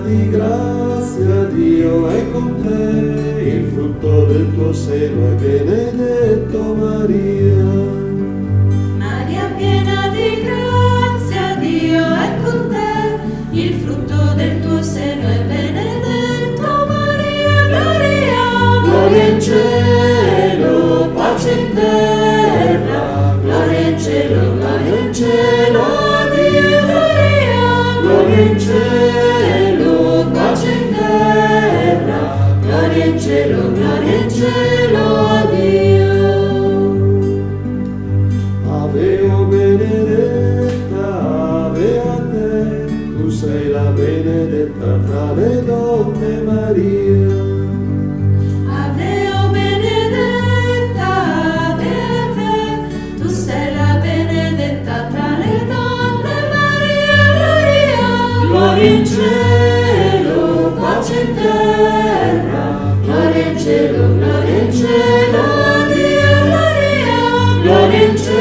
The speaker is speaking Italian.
di grazia, Dio è con te, il frutto del tuo seno è benedetto Maria. Maria piena di grazia, Dio è con te, il frutto del tuo seno è benedetto Maria. Gloria, Gloria in cielo, pace in terra, gloria in cielo, gloria in cielo, a Dio. Gloria in cielo, pace in terra, gloria in cielo, a Dio. Ave o benedetta, ave a te, tu sei la benedetta tra le donne, Maria. Ave o benedetta, ave a te, tu sei la benedetta tra le donne, Maria. Gloria in cielo, pace in terra, gloria in cielo, a Dio. Gloria in cielo.